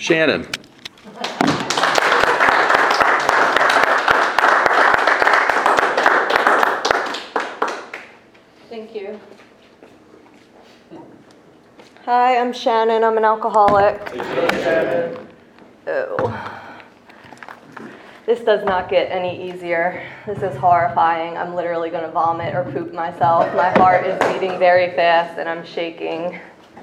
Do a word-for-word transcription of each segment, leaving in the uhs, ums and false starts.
Shannon. Thank you. Hi, I'm Shannon. I'm an alcoholic. Hey, Shannon. Oh. This does not get any easier. This is horrifying. I'm literally going to vomit or poop myself. My heart is beating very fast and I'm shaking.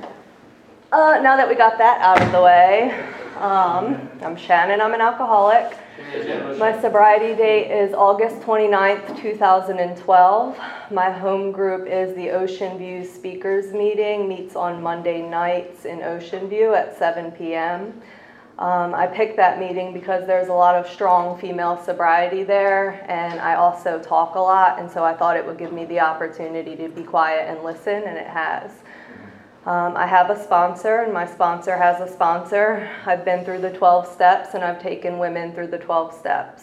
Uh, now that we got that out of the way, um, I'm Shannon. I'm an alcoholic. My sobriety date is August twenty-ninth, two thousand twelve. My home group is the Ocean View Speakers Meeting, meets on Monday nights in Ocean View at seven p.m. Um, I picked that meeting because there's a lot of strong female sobriety there, and I also talk a lot, and so I thought it would give me the opportunity to be quiet and listen, and it has. Um, I have a sponsor, and my sponsor has a sponsor. I've been through the twelve steps, and I've taken women through the twelve steps.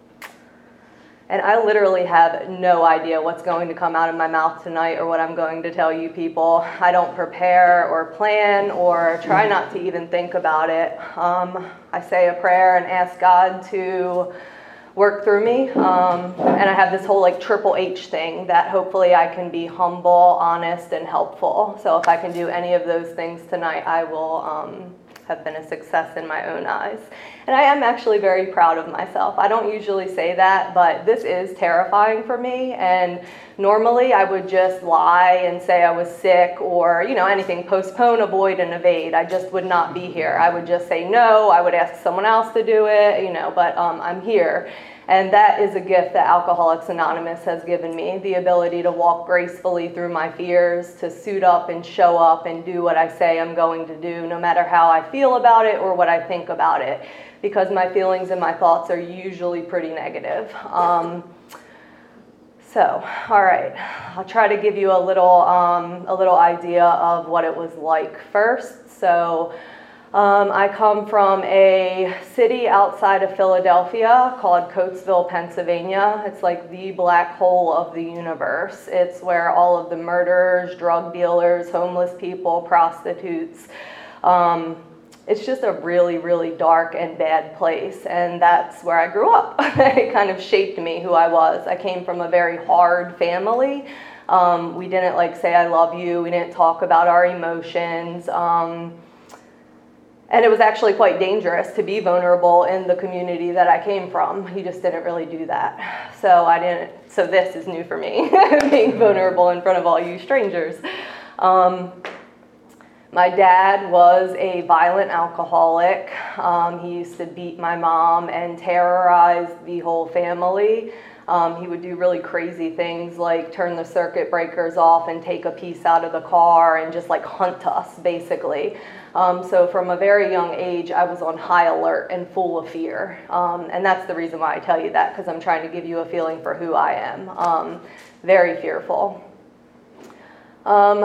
And I literally have no idea what's going to come out of my mouth tonight or what I'm going to tell you people. I don't prepare or plan or try not to even think about it. Um, I say a prayer and ask God to work through me. Um, and I have this whole like triple H thing that hopefully I can be humble, honest, and helpful. So if I can do any of those things tonight, I will um, have been a success in my own eyes. And I am actually very proud of myself. I don't usually say that, but this is terrifying for me. And normally I would just lie and say I was sick or, you know, anything, postpone, avoid, and evade. I just would not be here. I would just say no. I would ask someone else to do it, you know, but um, I'm here. And that is a gift that Alcoholics Anonymous has given me, the ability to walk gracefully through my fears, to suit up and show up and do what I say I'm going to do, no matter how I feel about it or what I think about it, because my feelings and my thoughts are usually pretty negative. Um, so, all right, I'll try to give you a little, um, a little idea of what it was like first. So. Um, I come from a city outside of Philadelphia called Coatesville, Pennsylvania. It's like the black hole of the universe. It's where all of the murderers, drug dealers, homeless people, prostitutes, um, it's just a really, really dark and bad place. And that's where I grew up. It kind of shaped me, who I was. I came from a very hard family. Um, we didn't like say, I love you. We didn't talk about our emotions. Um, And it was actually quite dangerous to be vulnerable in the community that I came from. You just didn't really do that. So I didn't, so this is new for me, being vulnerable in front of all you strangers. Um, my dad was a violent alcoholic. Um, he used to beat my mom and terrorize the whole family. Um, he would do really crazy things like turn the circuit breakers off and take a piece out of the car and just like hunt us, basically. Um, so from a very young age, I was on high alert and full of fear. Um, and that's the reason why I tell you that, because I'm trying to give you a feeling for who I am. Um, very fearful. Um,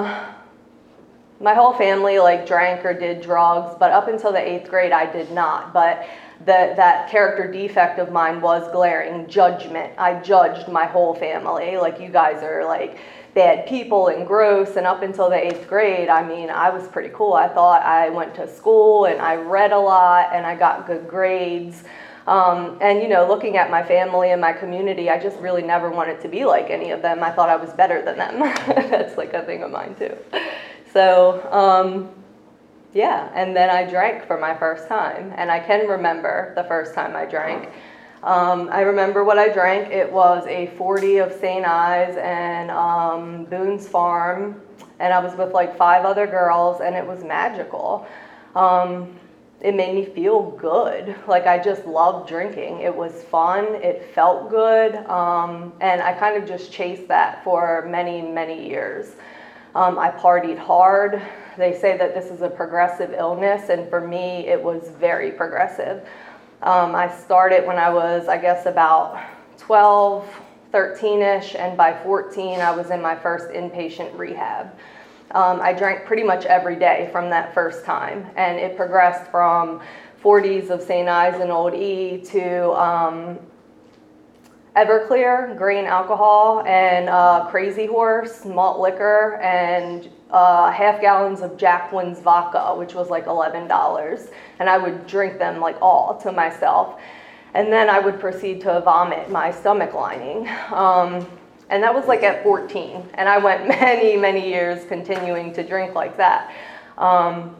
my whole family like drank or did drugs, but up until the eighth grade, I did not. But the, that character defect of mine was glaring, judgment. I judged my whole family. Like, you guys are like bad people and gross. And up until the eighth grade, I mean, I was pretty cool. I thought I went to school and I read a lot and I got good grades. Um, and, you know, looking at my family and my community, I just really never wanted to be like any of them. I thought I was better than them. That's like a thing of mine too. So, um, yeah, and then I drank for my first time. And I can remember the first time I drank. Um, I remember what I drank. It was a forty of Saint Ives and um, Boone's Farm, and I was with like five other girls, and it was magical. Um, it made me feel good. Like, I just loved drinking. It was fun. It felt good, um, and I kind of just chased that for many, many years. Um, I partied hard. They say that this is a progressive illness, and for me, it was very progressive. Um, I started when I was, I guess, about twelve, thirteen-ish, and by fourteen, I was in my first inpatient rehab. Um, I drank pretty much every day from that first time, and it progressed from forties of Saint Ives and Old E to um, Everclear, grain alcohol, and uh, Crazy Horse, malt liquor, and uh, half gallons of Jacqueline's vodka, which was like eleven dollars. And I would drink them like all to myself. And then I would proceed to vomit my stomach lining. Um, and that was like at fourteen. And I went many, many years continuing to drink like that. Um,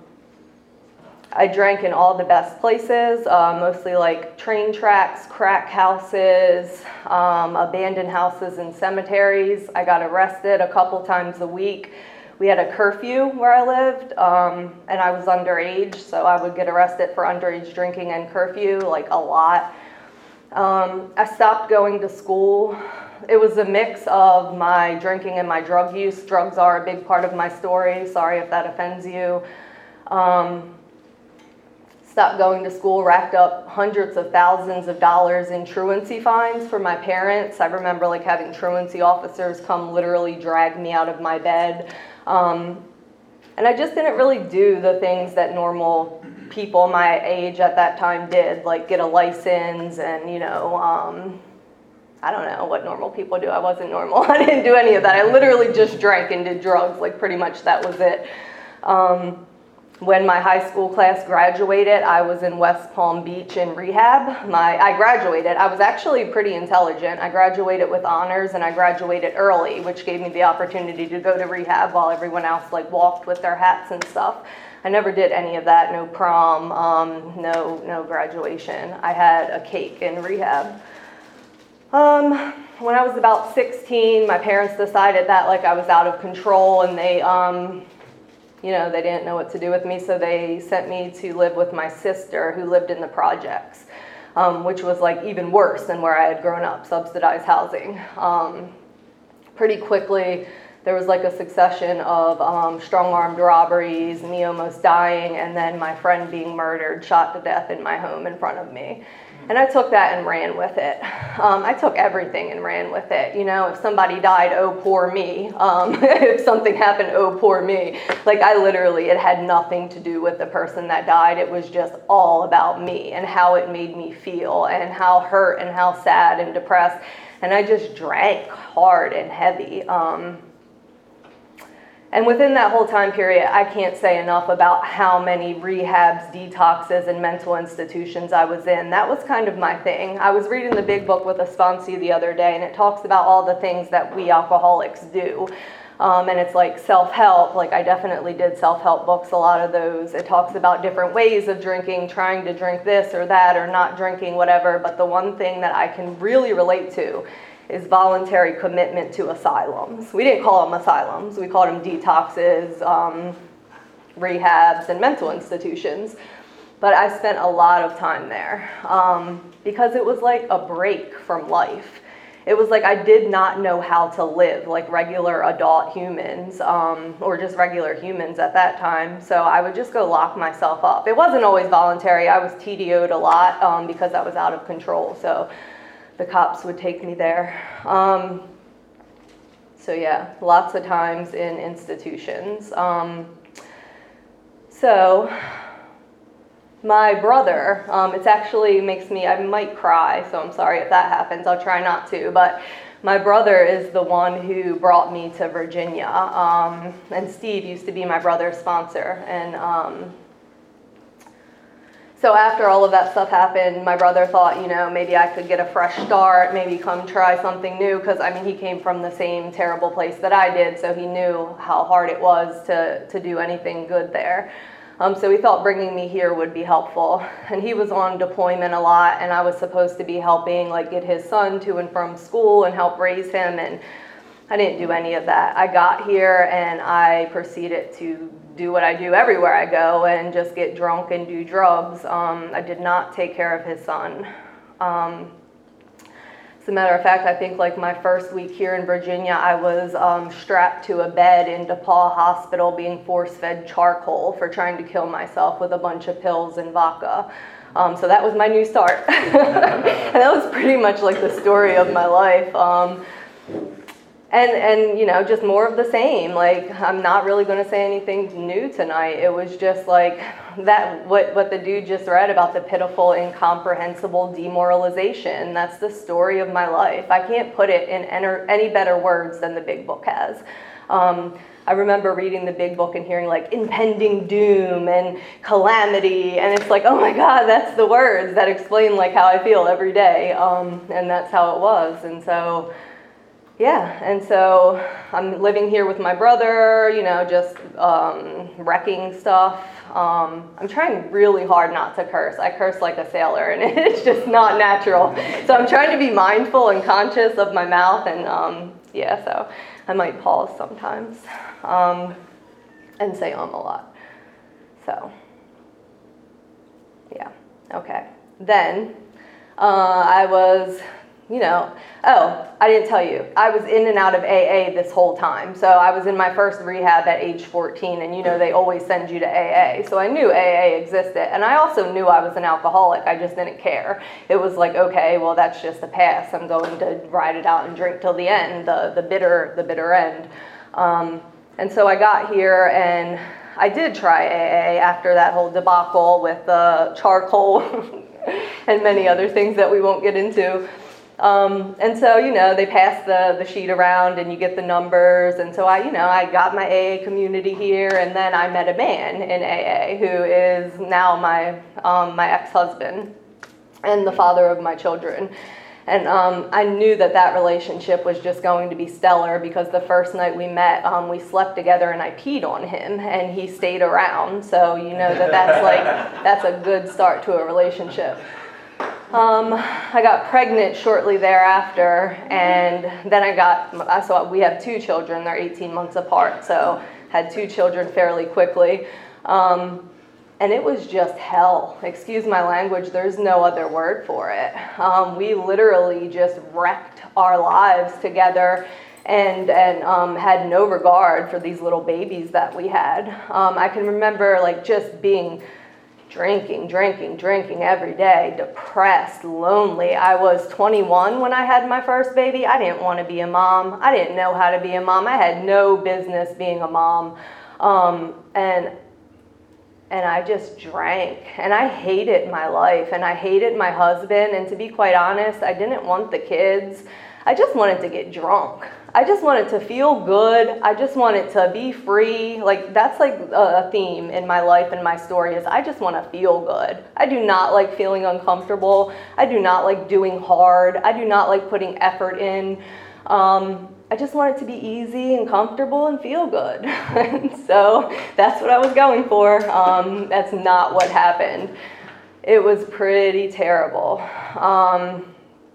I drank in all the best places, uh, mostly like train tracks, crack houses, um, abandoned houses and cemeteries. I got arrested a couple times a week. We had a curfew where I lived, um, and I was underage, so I would get arrested for underage drinking and curfew, like a lot. Um, I stopped going to school. It was a mix of my drinking and my drug use. Drugs are a big part of my story. Sorry if that offends you. Um, Stopped going to school, racked up hundreds of thousands of dollars in truancy fines for my parents. I remember like having truancy officers come literally drag me out of my bed. Um, and I just didn't really do the things that normal people my age at that time did, like get a license and, you know, um, I don't know what normal people do. I wasn't normal. I didn't do any of that. I literally just drank and did drugs. Like pretty much that was it. Um, When my high school class graduated, I was in West Palm Beach in rehab. My, I graduated. I was actually pretty intelligent. I graduated with honors and I graduated early, which gave me the opportunity to go to rehab while everyone else like walked with their hats and stuff. I never did any of that. No prom, um, no, no graduation. I had a cake in rehab. Um, when I was about sixteen, my parents decided that like I was out of control and they, um, you know, they didn't know what to do with me, so they sent me to live with my sister who lived in the projects, um, which was like even worse than where I had grown up, subsidized housing. Um, pretty quickly, there was like a succession of um, strong-armed robberies, me almost dying, and then my friend being murdered, shot to death in my home in front of me. And I took that and ran with it. Um, I took everything and ran with it. You know, if somebody died, oh, poor me. Um, if something happened, oh, poor me. Like I literally, it had nothing to do with the person that died. It was just all about me and how it made me feel and how hurt and how sad and depressed. And I just drank hard and heavy. Um, And within that whole time period, I can't say enough about how many rehabs, detoxes, and mental institutions I was in. That was kind of my thing. I was reading the Big Book with a sponsee the other day, and it talks about all the things that we alcoholics do. Um, and it's like self-help, like I definitely did self-help books, a lot of those. It talks about different ways of drinking, trying to drink this or that, or not drinking, whatever. But the one thing that I can really relate to is voluntary commitment to asylums. We didn't call them asylums. We called them detoxes, um, rehabs, and mental institutions. But I spent a lot of time there um, because it was like a break from life. It was like I did not know how to live like regular adult humans, um, or just regular humans at that time. So I would just go lock myself up. It wasn't always voluntary. I was T D O'd a lot um, because I was out of control. So the cops would take me there. Um, so yeah, lots of times in institutions. Um, so my brother, um, it's actually makes me, I might cry, so I'm sorry if that happens. I'll try not to, but my brother is the one who brought me to Virginia. Um, and Steve used to be my brother's sponsor. And um, So after all of that stuff happened, my brother thought, you know, maybe I could get a fresh start, maybe come try something new, because, I mean, he came from the same terrible place that I did, so he knew how hard it was to, to do anything good there. Um, so he thought bringing me here would be helpful. And he was on deployment a lot, and I was supposed to be helping, like, get his son to and from school and help raise him, and I didn't do any of that. I got here, and I proceeded to do what I do everywhere I go and just get drunk and do drugs. Um, I did not take care of his son. Um, as a matter of fact, I think like my first week here in Virginia, I was um, strapped to a bed in DePaul Hospital being force-fed charcoal for trying to kill myself with a bunch of pills and vodka. Um, so that was my new start. And that was pretty much like the story of my life. Um, And, and you know, just more of the same. Like, I'm not really going to say anything new tonight. It was just like that, what, what the dude just read about the pitiful, incomprehensible demoralization. That's the story of my life. I can't put it in any better words than the Big Book has. Um, I remember reading the Big Book and hearing like impending doom and calamity, and it's like, oh my God, that's the words that explain like how I feel every day, um, and that's how it was. And so, yeah, and so I'm living here with my brother, you know, just um, wrecking stuff. Um, I'm trying really hard not to curse. I curse like a sailor, and it's just not natural. So I'm trying to be mindful and conscious of my mouth, and um, yeah, so I might pause sometimes um, and say um a lot. So, yeah, okay. Then uh, I was, you know, oh, I didn't tell you. I was in and out of A A this whole time. So I was in my first rehab at age fourteen, and you know they always send you to A A. So I knew A A existed, and I also knew I was an alcoholic. I just didn't care. It was like, okay, well that's just a pass. I'm going to ride it out and drink till the end, the the bitter the bitter end. Um, and so I got here, and I did try A A after that whole debacle with the charcoal and many other things that we won't get into. Um, and so, you know, they pass the, the sheet around and you get the numbers. And so I, you know, I got my A A community here, and then I met a man in A A who is now my, um, my ex-husband and the father of my children. And um, I knew that that relationship was just going to be stellar, because the first night we met, um, we slept together and I peed on him and he stayed around. So you know that that's like, that's a good start to a relationship. Um, I got pregnant shortly thereafter, and then I got, I saw we have two children, they're eighteen months apart, so had two children fairly quickly. Um, and it was just hell. Excuse my language, there's no other word for it. Um, we literally just wrecked our lives together, and and um, had no regard for these little babies that we had. Um, I can remember like just being drinking, drinking, drinking every day, depressed, lonely. I was twenty-one when I had my first baby. I didn't want to be a mom. I didn't know how to be a mom. I had no business being a mom. Um, and and I just drank, and I hated my life, and I hated my husband, and to be quite honest, I didn't want the kids. I just wanted to get drunk. I just wanted to feel good. I just wanted to be free. Like, that's like a theme in my life and my story, is I just want to feel good. I do not like feeling uncomfortable. I do not like doing hard. I do not like putting effort in. Um, I just want it to be easy and comfortable and feel good. And so that's what I was going for. Um, that's not what happened. It was pretty terrible. Um,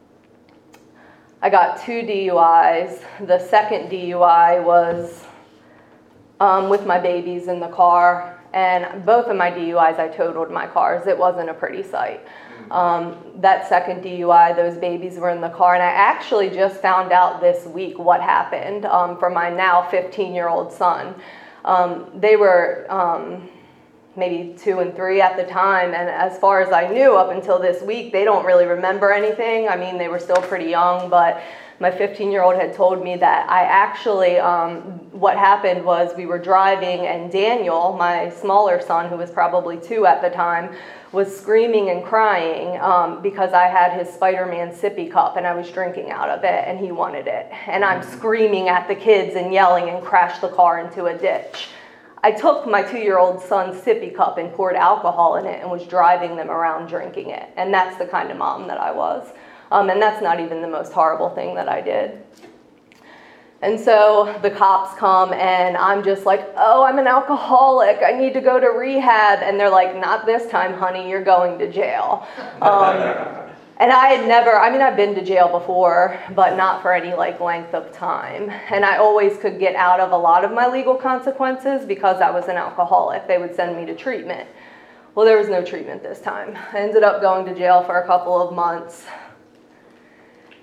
I got two D U Is. The second D U I was um, with my babies in the car, and both of my D U Is, I totaled my cars. It wasn't a pretty sight. Um, that second D U I, those babies were in the car, and I actually just found out this week what happened um, for my now fifteen-year-old son. Um, they were um, maybe two and three at the time, and as far as I knew up until this week, they don't really remember anything. I mean, they were still pretty young, but my fifteen-year-old had told me that I actually, um, what happened was we were driving, and Daniel, my smaller son, who was probably two at the time, was screaming and crying um, because I had his Spider-Man sippy cup and I was drinking out of it, and he wanted it. And I'm screaming at the kids and yelling, and crashed the car into a ditch. I took my two-year-old son's sippy cup and poured alcohol in it and was driving them around drinking it. And that's the kind of mom that I was. Um, and that's not even the most horrible thing that I did. And so the cops come, and I'm just like, oh, I'm an alcoholic. I need to go to rehab. And they're like, not this time, honey. You're going to jail. Um, And I had never, I mean, I've been to jail before, but not for any like length of time. And I always could get out of a lot of my legal consequences because I was an alcoholic. They would send me to treatment. Well, there was no treatment this time. I ended up going to jail for a couple of months.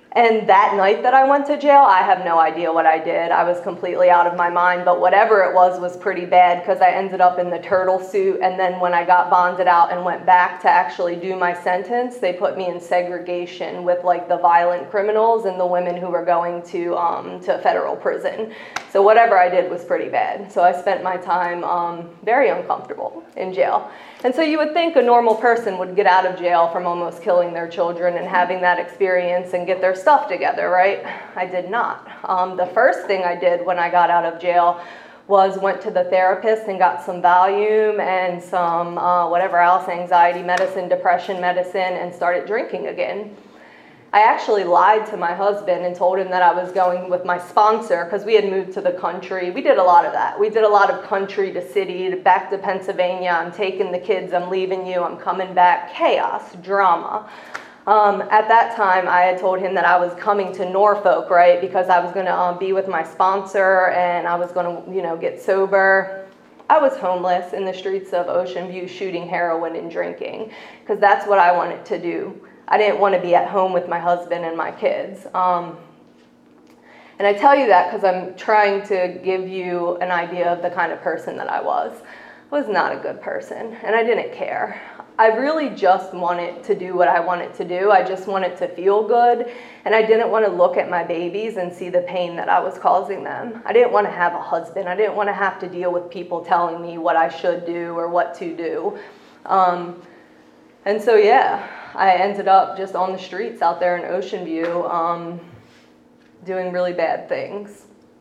And that night that I went to jail, I have no idea what I did. I was completely out of my mind, but whatever it was was pretty bad because I ended up in the turtle suit, and then when I got bonded out and went back to actually do my sentence, they put me in segregation with like the violent criminals and the women who were going to um, to federal prison. So whatever I did was pretty bad. So I spent my time um, very uncomfortable in jail. And so you would think a normal person would get out of jail from almost killing their children and having that experience and get their stuff together, right? I did not. Um, the first thing I did when I got out of jail was went to the therapist and got some Valium and some uh, whatever else, anxiety medicine, depression medicine, and started drinking again. I actually lied to my husband and told him that I was going with my sponsor because we had moved to the country. We did a lot of that. We did a lot of country to city, to back to Pennsylvania. I'm taking the kids. I'm leaving you. I'm coming back. Chaos, drama. Um, at that time, I had told him that I was coming to Norfolk, right, because I was going to um, be with my sponsor and I was going to, you know, get sober. I was homeless in the streets of Ocean View shooting heroin and drinking because that's what I wanted to do. I didn't want to be at home with my husband and my kids. Um, and I tell you that because I'm trying to give you an idea of the kind of person that I was. I was not a good person, and I didn't care. I really just wanted to do what I wanted to do. I just wanted to feel good, and I didn't want to look at my babies and see the pain that I was causing them. I didn't want to have a husband. I didn't want to have to deal with people telling me what I should do or what to do. Um, and so, yeah. I ended up just on the streets out there in Ocean View, um, doing really bad things.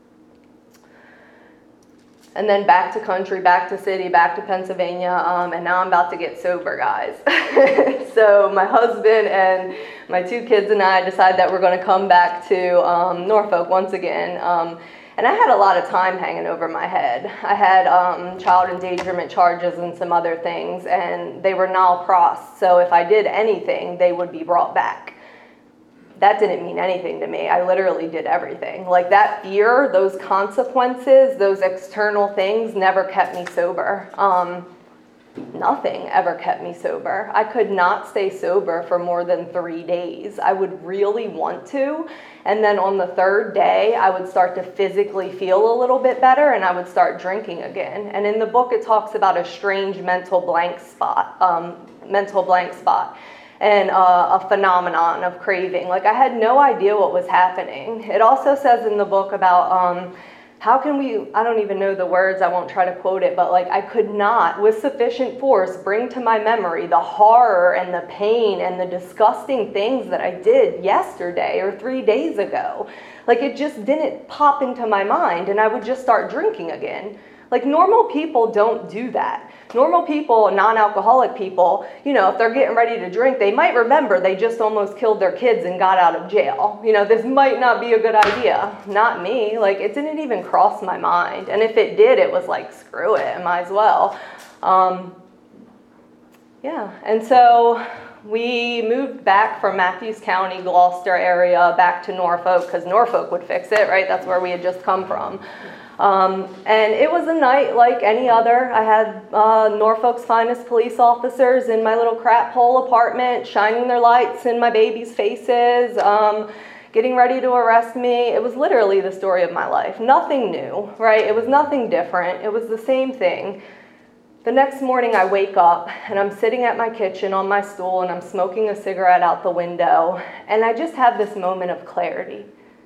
And then back to country, back to city, back to Pennsylvania, um, and now I'm about to get sober, guys. So my husband and my two kids and I decided that we're going to come back to um, Norfolk once again. Um, And I had a lot of time hanging over my head. I had um, child endangerment charges and some other things, and they were nol pros. So if I did anything, they would be brought back. That didn't mean anything to me. I literally did everything. Like that fear, those consequences, those external things never kept me sober. Um, Nothing ever kept me sober. I could not stay sober for more than three days. I would really want to. And then on the third day, I would start to physically feel a little bit better and I would start drinking again. And in the book, it talks about a strange mental blank spot, um, mental blank spot and uh, a phenomenon of craving. Like I had no idea what was happening. It also says in the book about um, how can we, I don't even know the words, I won't try to quote it, but like I could not, with sufficient force, bring to my memory the horror and the pain and the disgusting things that I did yesterday or three days ago. Like it just didn't pop into my mind and I would just start drinking again. Like normal people don't do that. Normal people, non-alcoholic people, you know, if they're getting ready to drink, they might remember they just almost killed their kids and got out of jail. You know, this might not be a good idea. Not me. Like it didn't even cross my mind. And if it did, it was like, screw it, I might as well. Um, yeah, and so we moved back from Matthews County, Gloucester area, back to Norfolk because Norfolk would fix it, right? That's where we had just come from. Um, and it was a night like any other. I had uh, Norfolk's finest police officers in my little crap hole apartment, shining their lights in my babies' faces, um, getting ready to arrest me. It was literally the story of my life. Nothing new, right? It was nothing different. It was the same thing. The next morning I wake up and I'm sitting at my kitchen on my stool and I'm smoking a cigarette out the window and I just have this moment of clarity.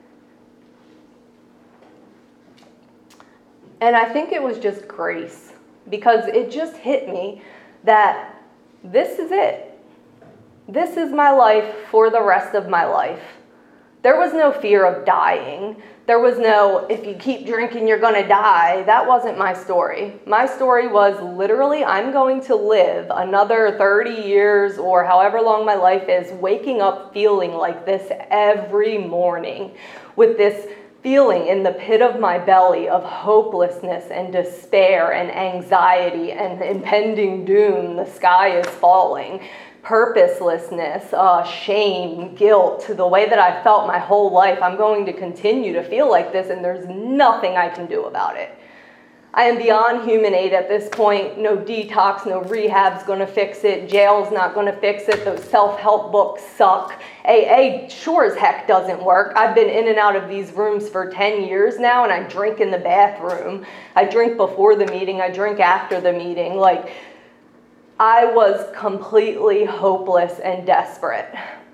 And I think it was just grace because it just hit me that this is it. This is my life for the rest of my life. There was no fear of dying. There was no, if you keep drinking, you're going to die. That wasn't my story. My story was literally, I'm going to live another thirty years or however long my life is, waking up feeling like this every morning with this feeling in the pit of my belly of hopelessness and despair and anxiety and impending doom. The sky is falling. Purposelessness, uh, shame, guilt, the way that I felt my whole life. I'm going to continue to feel like this and there's nothing I can do about it. I am beyond human aid at this point. No detox, no rehab's gonna fix it. Jail's not gonna fix it. Those self-help books suck. A A sure as heck doesn't work. I've been in and out of these rooms for ten years now, and I drink in the bathroom. I drink before the meeting. I drink after the meeting. Like, I was completely hopeless and desperate.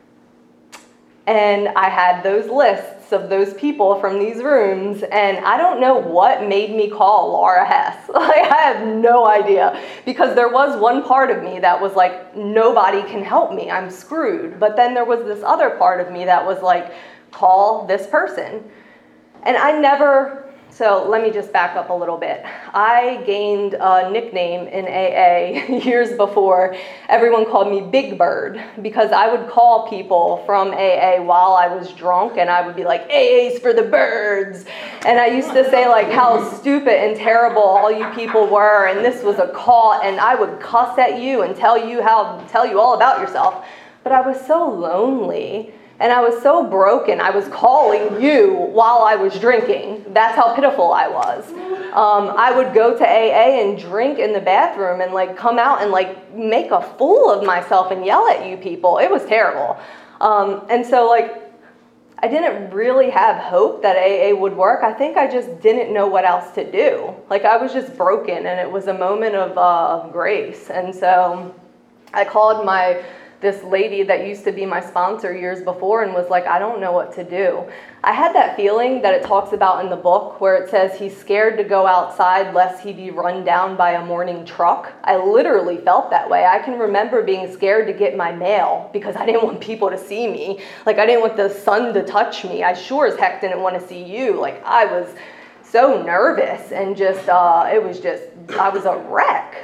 And I had those lists of those people from these rooms, and I don't know what made me call Laura Hess. Like, I have no idea, because there was one part of me that was like, nobody can help me, I'm screwed. But then there was this other part of me that was like, call this person. And I never, so let me just back up a little bit. I gained a nickname in A A years before. Everyone called me Big Bird, because I would call people from A A while I was drunk, and I would be like, A A's for the birds. And I used to say like how stupid and terrible all you people were, and this was a call, and I would cuss at you and tell you how, tell you all about yourself. But I was so lonely. And I was so broken, I was calling you while I was drinking. That's how pitiful I was. Um, I would go to A A and drink in the bathroom and like come out and like make a fool of myself and yell at you people. It was terrible. Um, and so like, I didn't really have hope that A A would work. I think I just didn't know what else to do. Like, I was just broken, and it was a moment of uh, grace. And so I called my this lady that used to be my sponsor years before and was like, I don't know what to do. I had that feeling that it talks about in the book where it says he's scared to go outside lest he be run down by a morning truck. I literally felt that way. I can remember being scared to get my mail because I didn't want people to see me. Like, I didn't want the sun to touch me. I sure as heck didn't want to see you. Like, I was so nervous and just, uh, it was just, I was a wreck.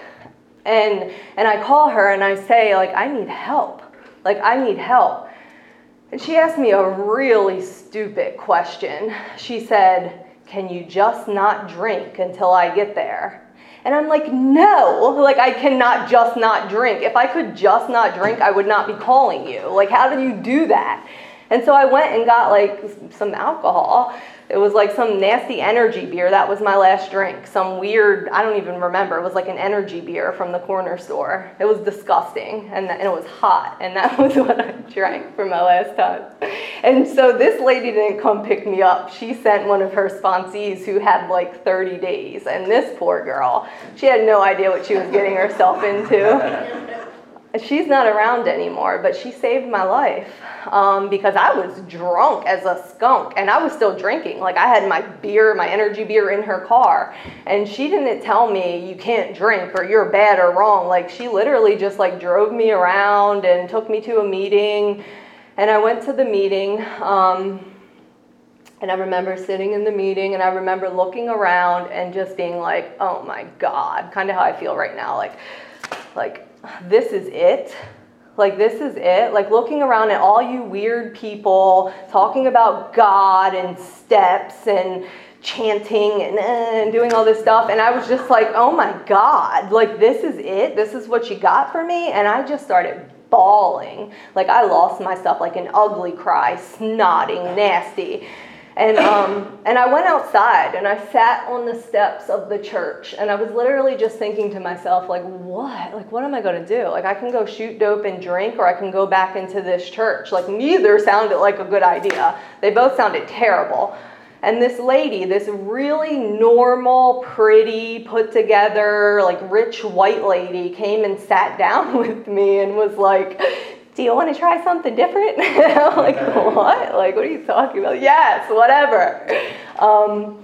And and I call her and I say, like, I need help. Like, I need help. And she asked me a really stupid question. She said, can you just not drink until I get there? And I'm like, no, like, I cannot just not drink. If I could just not drink, I would not be calling you. Like, how do you do that? And so I went and got like some alcohol. It was like some nasty energy beer. That was my last drink. Some weird, I don't even remember. It was like an energy beer from the corner store. It was disgusting, and, and it was hot, and that was what I drank for my last time. And so this lady didn't come pick me up. She sent one of her sponsees who had like thirty days, and this poor girl, she had no idea what she was getting herself into. She's not around anymore, but she saved my life um, because I was drunk as a skunk, and I was still drinking. Like, I had my beer, my energy beer in her car, and she didn't tell me you can't drink or you're bad or wrong. Like, she literally just like drove me around and took me to a meeting, and I went to the meeting. Um, And I remember sitting in the meeting, and I remember looking around and just being like, oh my God, kind of how I feel right now. Like, like, this is it. Like, this is it. Like, looking around at all you weird people talking about God and steps and chanting and, uh, and doing all this stuff. And I was just like, oh my God, like, this is it. This is what you got for me. And I just started bawling. Like, I lost myself, like an ugly cry, snotting, nasty. And um, and I went outside and I sat on the steps of the church, and I was literally just thinking to myself, like, what? Like, what am I going to do? Like, I can go shoot dope and drink, or I can go back into this church. Like, neither sounded like a good idea. They both sounded terrible. And this lady, this really normal, pretty, put together, like rich white lady came and sat down with me and was like, do you want to try something different? I'm like, what? Like, what are you talking about? Yes, whatever. Um,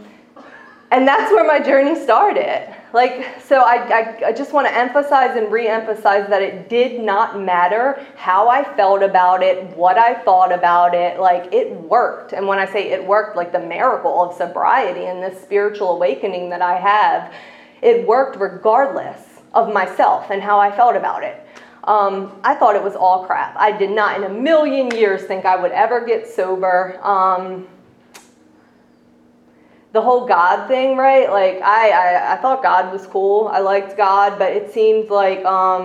and that's where my journey started. Like, so I, I, I just want to emphasize and re-emphasize that it did not matter how I felt about it, what I thought about it. Like, it worked. And when I say it worked, like the miracle of sobriety and this spiritual awakening that I have, it worked regardless of myself and how I felt about it. Um, I thought it was all crap. I did not in a million years think I would ever get sober. Um, the whole God thing, right? Like, I, I, I thought God was cool. I liked God, but it seemed like um,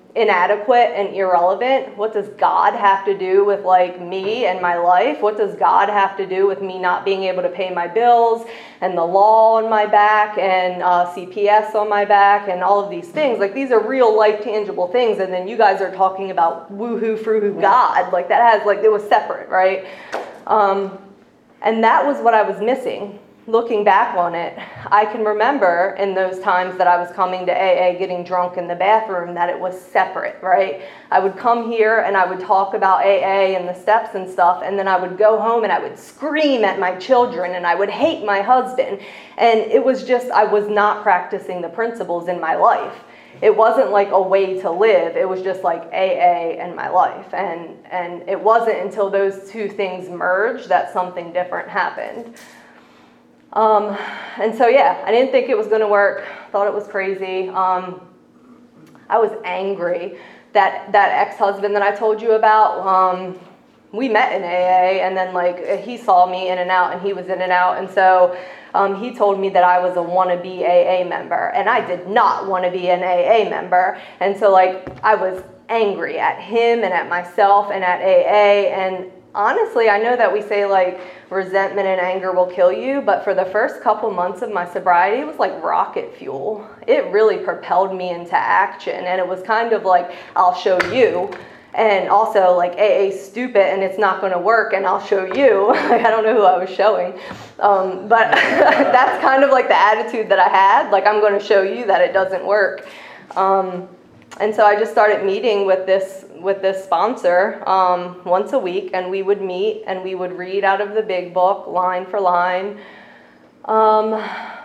inadequate and irrelevant. What does God have to do with like me and my life? What does God have to do with me not being able to pay my bills and the law on my back and uh, C P S on my back and all of these things? Like, these are real life tangible things, and then you guys are talking about woohoo froo-hoo God. Like, that has, like, it was separate, right? Um, and that was what I was missing. Looking back on it, I can remember in those times that I was coming to A A getting drunk in the bathroom that it was separate, right? I would come here and I would talk about A A and the steps and stuff, and then I would go home and I would scream at my children and I would hate my husband. And it was just, I was not practicing the principles in my life. It wasn't like a way to live. It was just like A A and my life. And, and it wasn't until those two things merged that something different happened. Um, and so, yeah, I didn't think it was going to work. Thought it was crazy. Um, I was angry that that ex-husband that I told you about, um, we met in A A, and then like he saw me in and out, and he was in and out. And so um, he told me that I was a wannabe A A member, and I did not want to be an A A member. And so like I was angry at him and at myself and at A A. And honestly, I know that we say like resentment and anger will kill you, but for the first couple months of my sobriety, it was like rocket fuel. It really propelled me into action, and it was kind of like, I'll show you, and also like A A's stupid and it's not going to work, and I'll show you. I don't know who I was showing, um, but that's kind of like the attitude that I had, like I'm going to show you that it doesn't work. Um, and so I just started meeting with this with this sponsor um, once a week, and we would meet and we would read out of the big book line for line. Um,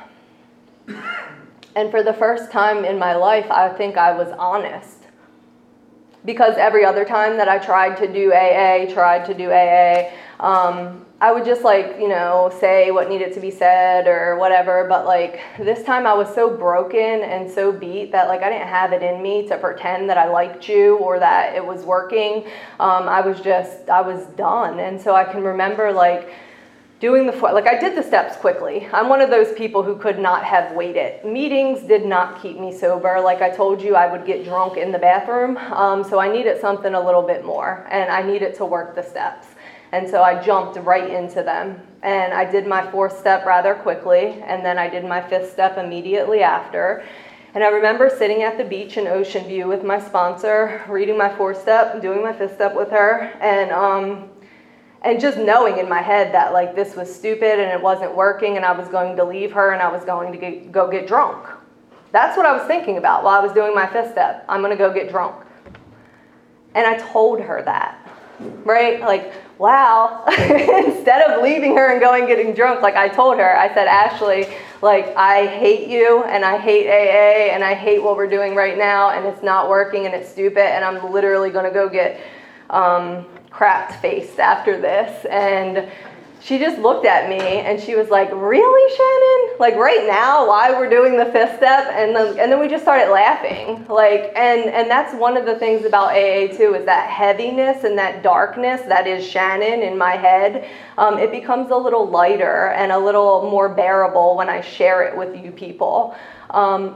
and for the first time in my life, I think I was honest. Because every other time that I tried to do A A, tried to do A A, um, I would just like, you know, say what needed to be said or whatever. But like this time I was so broken and so beat that like I didn't have it in me to pretend that I liked you or that it was working. Um, I was just, I was done. And so I can remember like doing the, like I did the steps quickly. I'm one of those people who could not have waited. Meetings did not keep me sober. Like I told you, I would get drunk in the bathroom. Um, so I needed something a little bit more, and I needed to work the steps. And so I jumped right into them. And I did my fourth step rather quickly, and then I did my fifth step immediately after. And I remember sitting at the beach in Ocean View with my sponsor, reading my fourth step, doing my fifth step with her, and um, and just knowing in my head that like this was stupid and it wasn't working, and I was going to leave her and I was going to get, go get drunk. That's what I was thinking about while I was doing my fifth step. I'm going to go get drunk. And I told her that, right? Like, wow, instead of leaving her and going getting drunk, like I told her, I said, Ashley, like I hate you and I hate A A and I hate what we're doing right now, and it's not working and it's stupid, and I'm literally going to go get um, crapped faced after this. And she just looked at me and she was like, really, Shannon? Like right now, while we're doing the fifth step? And then, and then we just started laughing. Like, and, and that's one of the things about A A too, is that heaviness and that darkness that is Shannon in my head. Um, it becomes a little lighter and a little more bearable when I share it with you people. Um,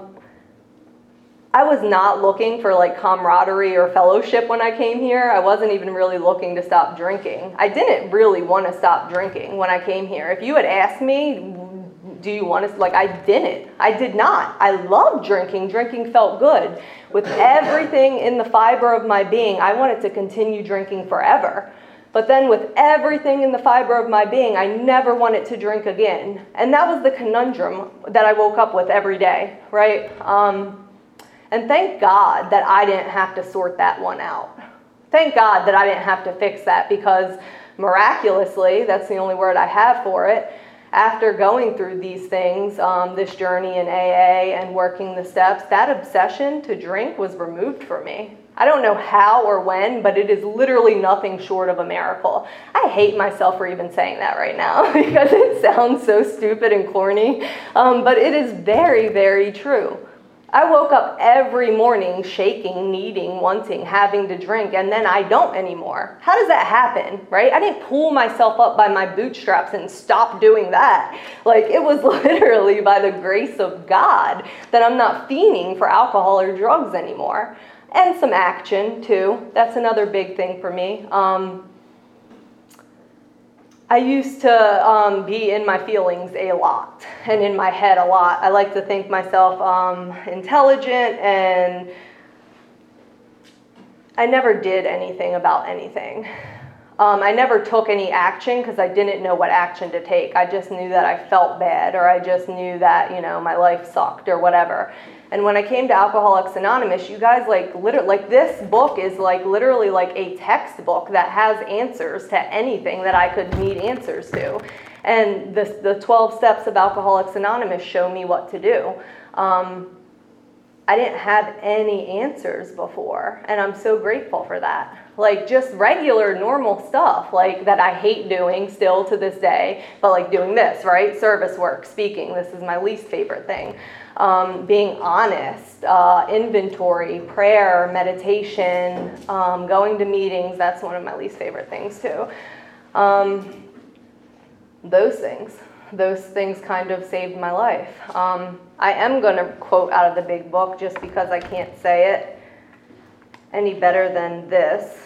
I was not looking for like camaraderie or fellowship when I came here. I wasn't even really looking to stop drinking. I didn't really want to stop drinking when I came here. If you had asked me, do you want to, like I didn't. I did not. I loved drinking. Drinking felt good. With everything in the fiber of my being, I wanted to continue drinking forever. But then with everything in the fiber of my being, I never wanted to drink again. And that was the conundrum that I woke up with every day, right? Um, And thank God that I didn't have to sort that one out. Thank God that I didn't have to fix that, because miraculously, that's the only word I have for it, after going through these things, um, this journey in A A and working the steps, that obsession to drink was removed from me. I don't know how or when, but it is literally nothing short of a miracle. I hate myself for even saying that right now because it sounds so stupid and corny, um, but it is very, very true. I woke up every morning shaking, needing, wanting, having to drink, and then I don't anymore. How does that happen, right? I didn't pull myself up by my bootstraps and stop doing that. Like, it was literally by the grace of God that I'm not fiending for alcohol or drugs anymore. and some action too. That's another big thing for me. Um, I used to um, be in my feelings a lot and in my head a lot. I like to think myself um, intelligent, and I never did anything about anything. Um, I never took any action because I didn't know what action to take. I just knew that I felt bad, or I just knew that, you know, my life sucked or whatever. And when I came to Alcoholics Anonymous, you guys, like, literally, like, this book is, like, literally, like, a textbook that has answers to anything that I could need answers to. And the, the twelve steps of Alcoholics Anonymous show me what to do. Um, I didn't have any answers before, and I'm so grateful for that. Like, just regular, normal stuff, like, that I hate doing still to this day, but, like, doing this, right? Service work, speaking, this is my least favorite thing. Um, being honest, uh, inventory, prayer, meditation, um, going to meetings, that's one of my least favorite things, too. Um, those things. Those things kind of saved my life. Um, I am going to quote out of the big book just because I can't say it any better than this.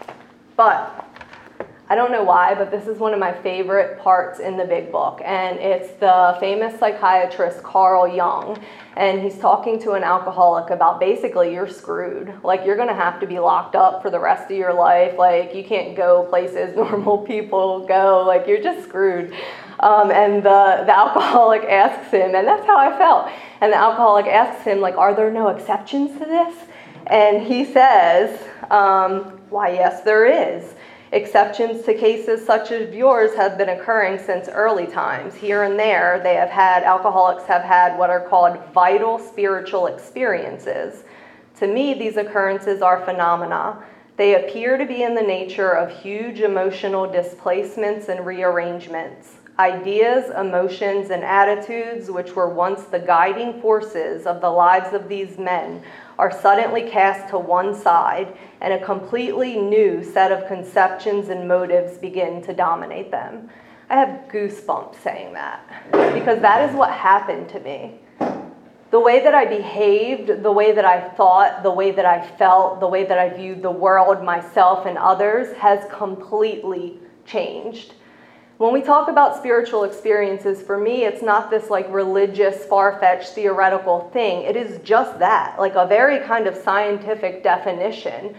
But I don't know why, but this is one of my favorite parts in the big book. And it's the famous psychiatrist Carl Jung. And he's talking to an alcoholic about basically you're screwed. Like, you're going to have to be locked up for the rest of your life. Like, you can't go places normal people go. Like, you're just screwed. Um, and the, the alcoholic asks him, and that's how I felt. And the alcoholic asks him, like, are there no exceptions to this? And he says, um, why, yes, there is. Exceptions to cases such as yours have been occurring since early times. Here and there, they have had, alcoholics have had what are called vital spiritual experiences. To me, these occurrences are phenomena. They appear to be in the nature of huge emotional displacements and rearrangements. Ideas, emotions, and attitudes, which were once the guiding forces of the lives of these men, are suddenly cast to one side, and a completely new set of conceptions and motives begin to dominate them. I have goosebumps saying that, because that is what happened to me. The way that I behaved, the way that I thought, the way that I felt, the way that I viewed the world, myself, and others has completely changed. When we talk about spiritual experiences, for me, it's not this like religious, far-fetched, theoretical thing. It is just that, like a very kind of scientific definition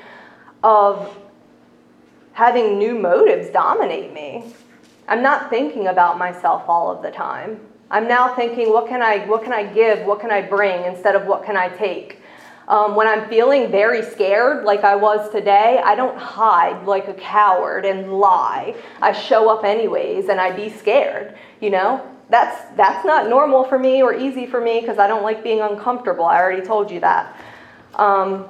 of having new motives dominate me. I'm not thinking about myself all of the time. I'm now thinking, what can I, what can I give, what can I bring, instead of what can I take? Um, when I'm feeling very scared, like I was today, I don't hide like a coward and lie. I show up anyways, and I be scared, you know? That's, that's not normal for me or easy for me, because I don't like being uncomfortable. I already told you that. Um,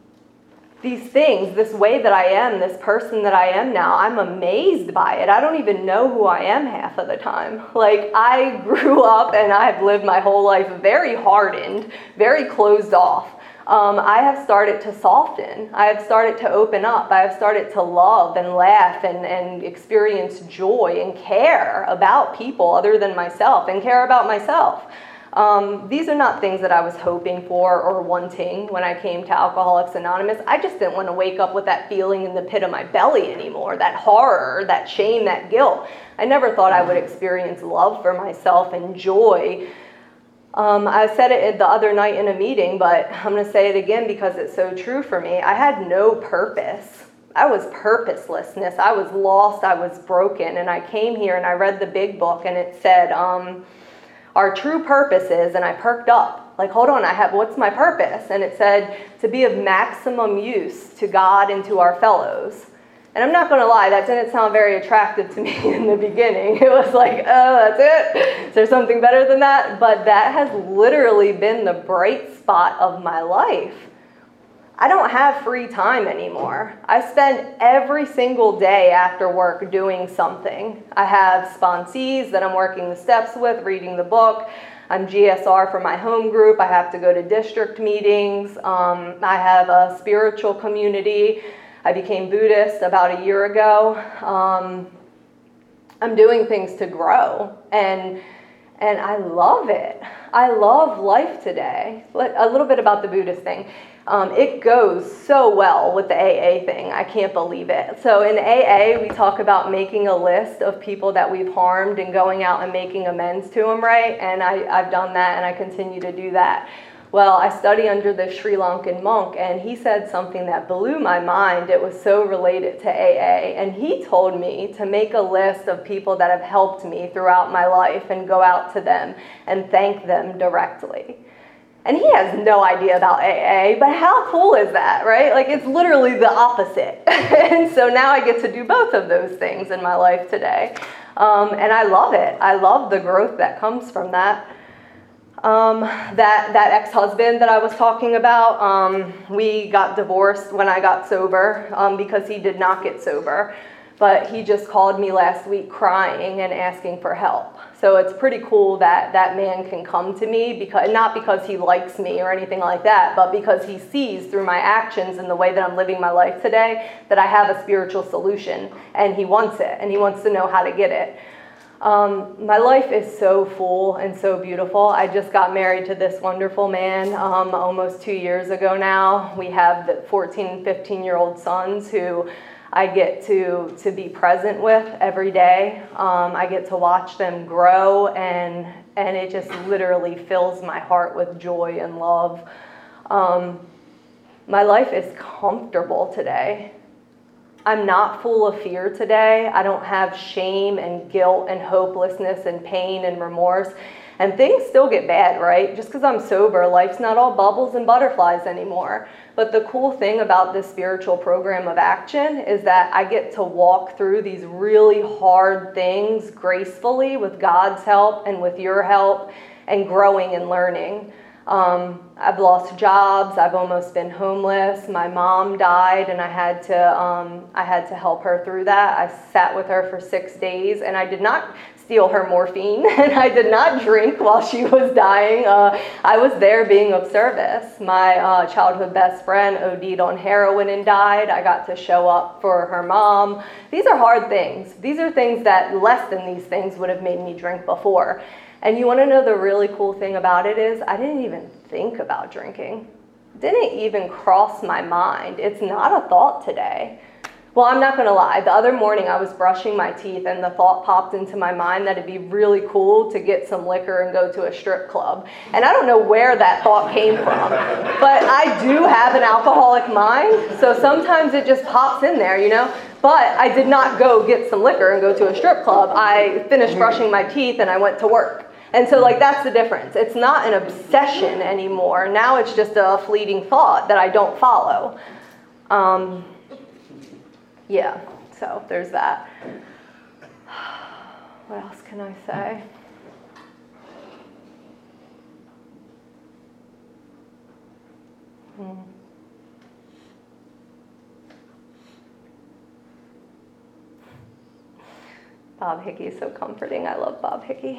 these things, this way that I am, this person that I am now, I'm amazed by it. I don't even know who I am half of the time. Like, I grew up and I've lived my whole life very hardened, very closed off. Um, I have started to soften. I have started to open up. I have started to love and laugh and, and experience joy and care about people other than myself, and care about myself. Um, these are not things that I was hoping for or wanting when I came to Alcoholics Anonymous. I just didn't want to wake up with that feeling in the pit of my belly anymore, that horror, that shame, that guilt. I never thought I would experience love for myself and joy. Um, I said it the other night in a meeting, but I'm going to say it again because it's so true for me. I had no purpose. I was purposelessness. I was lost. I was broken. And I came here and I read the big book, and it said, um, our true purpose is, and I perked up. Like, hold on, I have, what's my purpose? And it said, to be of maximum use to God and to our fellows. And I'm not going to lie, that didn't sound very attractive to me in the beginning. It was like, oh, that's it? Is there something better than that? But that has literally been the bright spot of my life. I don't have free time anymore. I spend every single day after work doing something. I have sponsees that I'm working the steps with, reading the book. I'm G S R for my home group. I have to go to district meetings. Um, I have a spiritual community. I became Buddhist about a year ago. Um, I'm doing things to grow, and and I love it. I love life today. A little bit about the Buddhist thing. Um, it goes so well with the A A thing. I can't believe it. So in A A, we talk about making a list of people that we've harmed and going out and making amends to them, right? And I, I've done that, and I continue to do that. Well, I study under the Sri Lankan monk, and he said something that blew my mind. It was so related to A A, and he told me to make a list of people that have helped me throughout my life and go out to them and thank them directly. And he has no idea about A A, but how cool is that, right? Like, it's literally the opposite. And so now I get to do both of those things in my life today. Um, and I love it. I love the growth that comes from that. Um, that, that ex-husband that I was talking about, um, we got divorced when I got sober um, because he did not get sober. But he just called me last week crying and asking for help. So it's pretty cool that that man can come to me, because not because he likes me or anything like that, but because he sees through my actions and the way that I'm living my life today that I have a spiritual solution, and he wants it, and he wants to know how to get it. Um, my life is so full and so beautiful. I just got married to this wonderful man um, almost two years ago now. We have the fourteen and fifteen year old sons who I get to, to be present with every day. Um, I get to watch them grow, and, and it just literally fills my heart with joy and love. Um, my life is comfortable today. I'm not full of fear today. I don't have shame and guilt and hopelessness and pain and remorse. And things still get bad, right? Just because I'm sober, life's not all bubbles and butterflies anymore. But the cool thing about this spiritual program of action is that I get to walk through these really hard things gracefully with God's help and with your help, and growing and learning. Um, I've lost jobs. I've almost been homeless. My mom died, and I had to um, I had to help her through that. I sat with her for six days, and I did not steal her morphine, and I did not drink while she was dying. Uh, I was there being of service. My uh, childhood best friend O D'd on heroin and died. I got to show up for her mom. These are hard things. These are things that less than these things would have made me drink before. And you want to know the really cool thing about it is I didn't even think about drinking. Didn't even cross my mind. It's not a thought today. Well, I'm not going to lie. The other morning I was brushing my teeth, and the thought popped into my mind that it'd be really cool to get some liquor and go to a strip club. And I don't know where that thought came from, but I do have an alcoholic mind, so sometimes it just pops in there, you know? But I did not go get some liquor and go to a strip club. I finished brushing my teeth and I went to work. And so, like, that's the difference. It's not an obsession anymore. Now it's just a fleeting thought that I don't follow. Um, yeah, so there's that. What else can I say? Hmm. Bob Hickey is so comforting. I love Bob Hickey.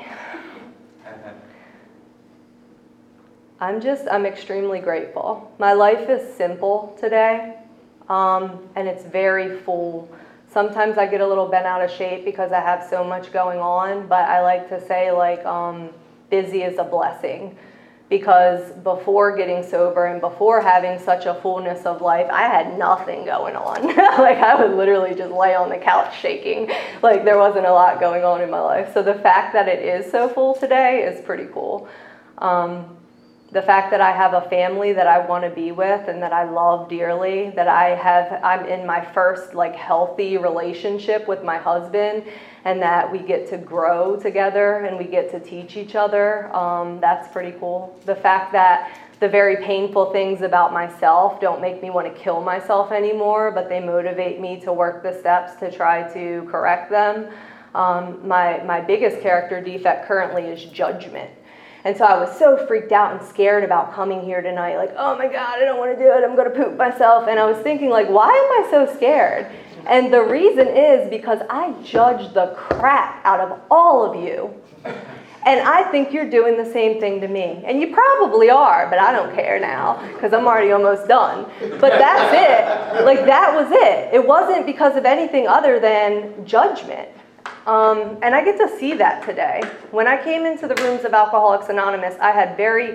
I'm just, I'm extremely grateful. My life is simple today, um, and it's very full. Sometimes I get a little bent out of shape because I have so much going on, but I like to say, like, um, busy is a blessing. Because before getting sober and before having such a fullness of life, I had nothing going on. Like, I would literally just lay on the couch shaking. Like, there wasn't a lot going on in my life. So the fact that it is so full today is pretty cool. Um, the fact that I have a family that I want to be with and that I love dearly, that I have, I'm in my first, like, healthy relationship with my husband, and that we get to grow together and we get to teach each other. Um, that's pretty cool. The fact that the very painful things about myself don't make me want to kill myself anymore, but they motivate me to work the steps to try to correct them. Um, my, my biggest character defect currently is judgment. And so I was so freaked out and scared about coming here tonight, like, oh my God, I don't want to do it, I'm going to poop myself. And I was thinking, like, why am I so scared? And the reason is because I judge the crap out of all of you. And I think you're doing the same thing to me. And you probably are, but I don't care now because I'm already almost done. But that's it. Like, that was it. It wasn't because of anything other than judgment. Um, and I get to see that today. When I came into the rooms of Alcoholics Anonymous, I had very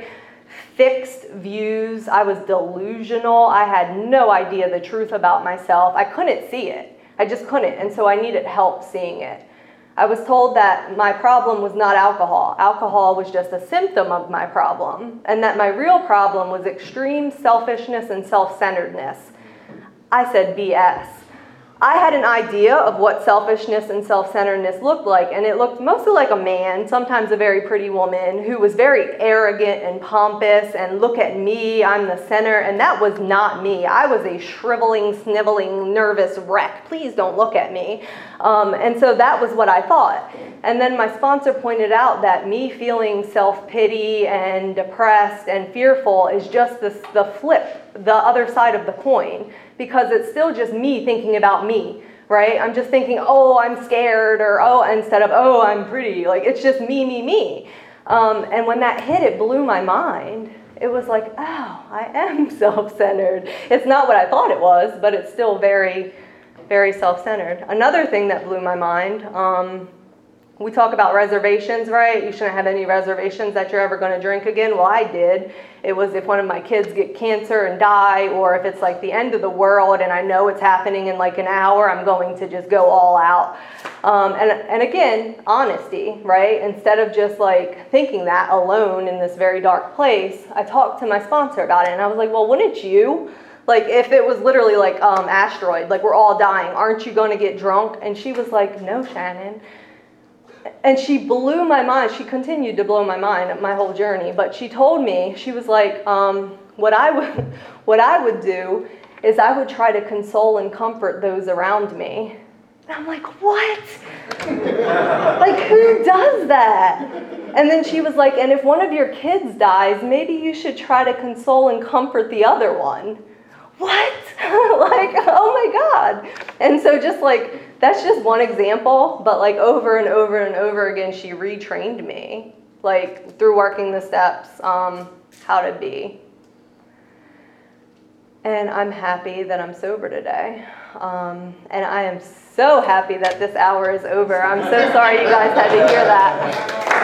fixed views. I was delusional. I had no idea the truth about myself. I couldn't see it. I just couldn't. And so I needed help seeing it. I was told that my problem was not alcohol. Alcohol was just a symptom of my problem, and that my real problem was extreme selfishness and self-centeredness. I said B S. I had an idea of what selfishness and self-centeredness looked like, and it looked mostly like a man, sometimes a very pretty woman, who was very arrogant and pompous, and look at me, I'm the center, and that was not me. I was a shriveling, sniveling, nervous wreck. Please don't look at me. Um, and so that was what I thought. And then my sponsor pointed out that me feeling self-pity and depressed and fearful is just the, the flip, the other side of the coin, because it's still just me thinking about me, right? I'm just thinking, oh, I'm scared, or oh, instead of, oh, I'm pretty. Like, it's just me, me, me. Um, and when that hit, it blew my mind. It was like, oh, I am self-centered. It's not what I thought it was, but it's still very, very self-centered. Another thing that blew my mind, um, we talk about reservations, right? You shouldn't have any reservations that you're ever going to drink again. Well, I did. It was if one of my kids get cancer and die, or if it's like the end of the world and I know it's happening in like an hour, I'm going to just go all out. Um, and, and again, honesty, right? Instead of just like thinking that alone in this very dark place, I talked to my sponsor about it, and I was like, well, wouldn't you? Like, if it was literally like um, asteroid, like we're all dying, aren't you going to get drunk? And she was like, no, Shannon. And she blew my mind. She continued to blow my mind my whole journey. But she told me, she was like, um, what I would, what I would do is I would try to console and comfort those around me. And I'm like, what? Like, who does that? And then she was like, and if one of your kids dies, maybe you should try to console and comfort the other one. What? Like, oh my God. And so just like, that's just one example, but like over and over and over again, she retrained me, like through working the steps, um, how to be. And I'm happy that I'm sober today. Um, and I am so happy that this hour is over. I'm so sorry you guys had to hear that.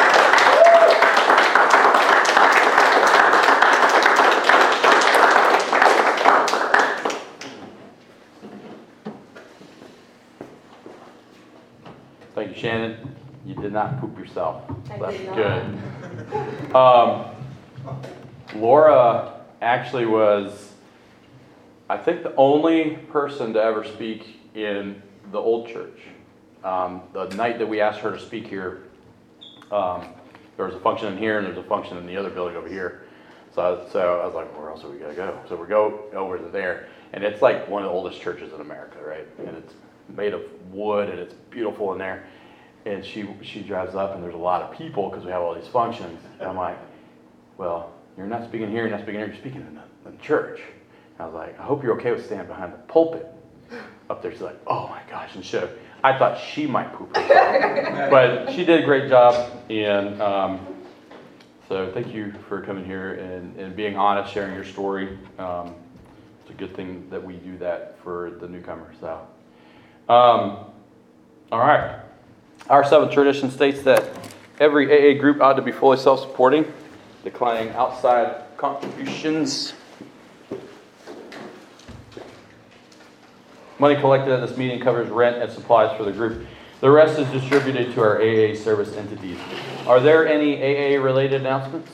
Thank you, Shannon. You did not poop yourself. I That's did not. good. Um, Laura actually was, I think, the only person to ever speak in the old church. Um, the night that we asked her to speak here, um, there was a function in here and there's a function in the other building over here. So I, was, so I was like, where else are we going to go? So we go over to there. And it's like one of the oldest churches in America, right? And it's made of wood and it's beautiful in there. And she she drives up and there's a lot of people because we have all these functions. And I'm like, well, you're not speaking here, you're not speaking here, you're speaking in the, in the church. And I was like, I hope you're okay with standing behind the pulpit up there. She's like, oh my gosh. And so I thought she might poop herself. But she did a great job. And um, so thank you for coming here and, and being honest, sharing your story. Um, it's a good thing that we do that for the newcomers. So. Um, all right. Our seventh tradition states that every A A group ought to be fully self-supporting, declining outside contributions. Money collected at this meeting covers rent and supplies for the group. The rest is distributed to our A A service entities. Are there any A A-related announcements?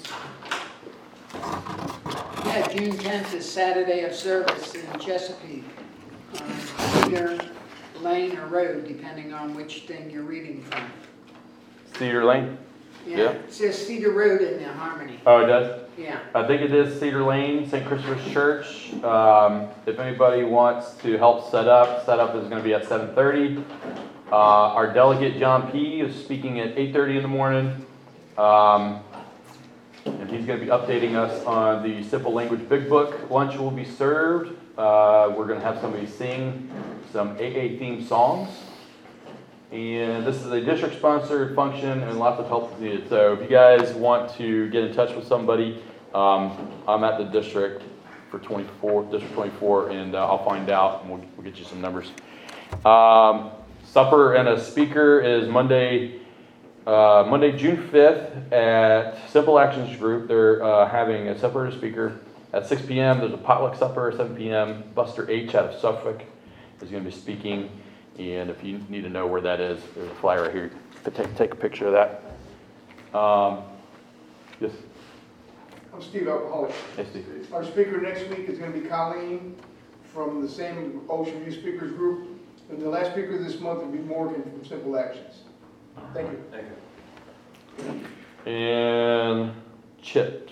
Yeah, June tenth is Saturday of service in Chesapeake, on Cedar Lane or Road, depending on which thing you're reading from. Cedar Lane? Yeah, Yeah. it says Cedar Road in the Harmony. Oh, it does? Yeah. I think it is Cedar Lane, Saint Christopher's Church. Um, if anybody wants to help set up, setup is going to be at seven thirty. Uh, our delegate, John P., is speaking at eight thirty in the morning. Um, and he's going to be updating us on the Simple Language Big Book. Lunch will be served. Uh, we're going to have somebody sing some A A-themed songs. And this is a district-sponsored function, and lots of help is needed. So if you guys want to get in touch with somebody, um, I'm at the district for twenty-four, District twenty-four, and uh, I'll find out, and we'll, we'll get you some numbers. Um, supper and a speaker is Monday, Uh, Monday, June fifth, at Simple Actions Group, they're uh, having a separated speaker at six p m There's a potluck supper at seven p m Buster H. out of Suffolk is going to be speaking, and if you need to know where that is, there's a flyer right here. Take, take a picture of that. Um, yes, I'm Steve Alcoholic. hey, Steve. Our speaker next week is going to be Colleen from the same Ocean View Speakers Group. And the last speaker this month will be Morgan from Simple Actions. Thank you. And Chip,